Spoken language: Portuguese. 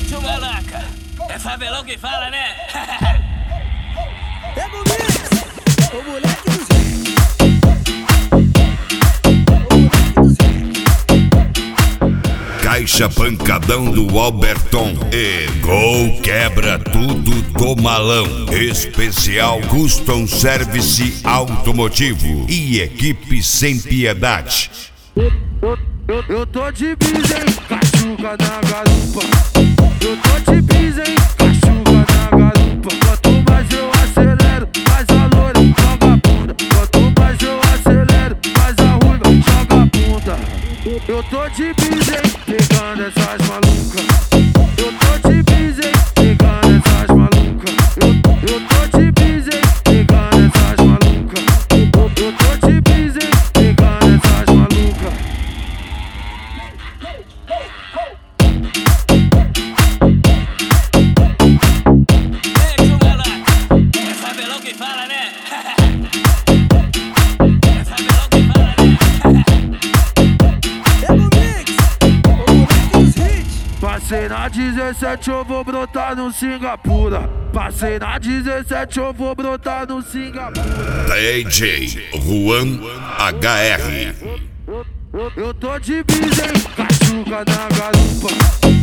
Tio Malaca, é favelão que fala, né? Pega o mix, o moleque dos hits. Caixa Pancadão do Alberton e Gol Quebra Tudo do Malão. Especial Custom Service Automotivo e equipe sem piedade. Eu tô de bis, hein? Cachuca na garupa. Eu tô de bis, hein? Cachuca na garupa. Quanto mais eu acelero, mais a loira joga a bunda. Quanto mais eu acelero, mais a ruiva joga a bunda. Eu tô de bis, hein? Pegando essas malucas. Eu tô de bis, hein? Pegando essas malucas. Eu tô de bis, hein? Pegando essas malucas. Eu tô de bis, hein? Pegando essas malucas. Tio Malaca, é favelão que fala, né? É favelão que fala, né? Pega o mix, o moleque dos hits. Passei na 17, eu vou brotar no Singapura. Passei na 17, eu vou brotar no Singapura. DJ Juan HR. Eu tô de bis, hein? Cachuca na garupa.